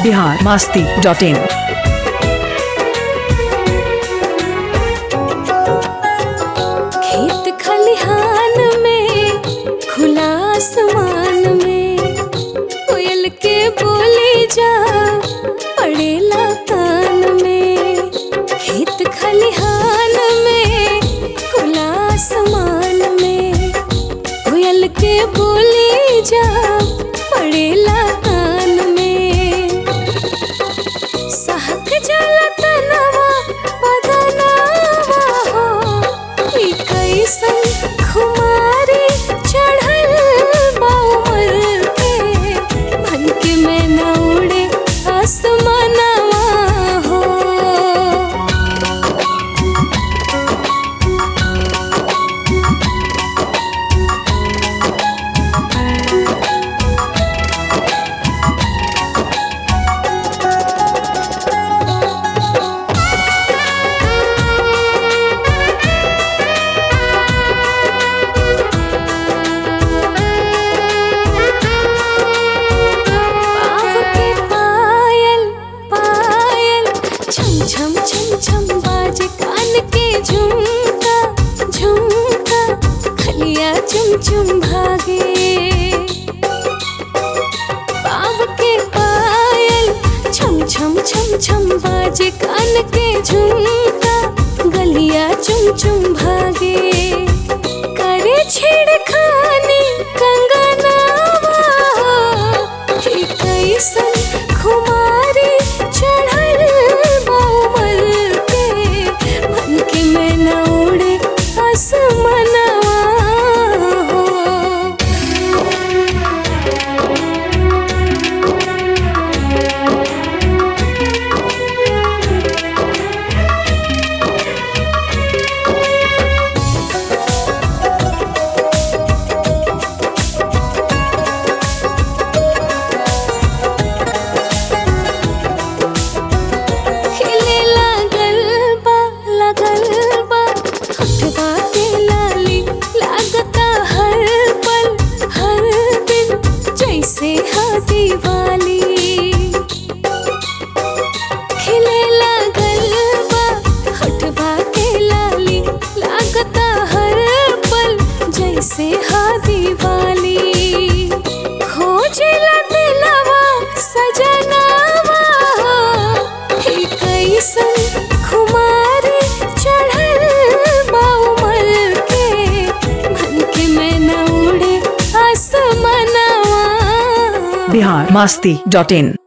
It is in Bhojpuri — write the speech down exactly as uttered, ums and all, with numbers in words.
Bihar Masti dot in. खेत खलिहान में खुला आसमान में कोयल के बोली जा पड़ेला कान में। खेत खलिहान में खुला आसमान में कोयल के बोली जा पड़ेला कान में। सहक जाला तनवा बदनवा हो ई कैसन खुमारी चढ़ल बा उमर पे। मन के में न उड़े आसमानवा हो। छम छम छम बाजे कान के झुमका झुमका खलिया चुम चुम भागे। पाव के पायल छम छम छम छम बाजे कान के झुमका गलिया चुम चुम भागे। करे छेड़खानी कंगनवा हे कैसन खुमारी चढ़ल बा उमर पे। मन के में न उड़े आसमानवा हो। खिले लागल बा लागल बा हटवा के लाली लागता हर पल हर दिन जैसे हा दिवाली। खिले लागल बा हटवा के लाली लागता हर पल जैसे हा दिवाली। खोजला दिलवा सजनवा हे कैसन खुमारी चढ़ल बा उमर के। मन के में न उड़े आसमानवा। बिहार मस्ती डॉट इन।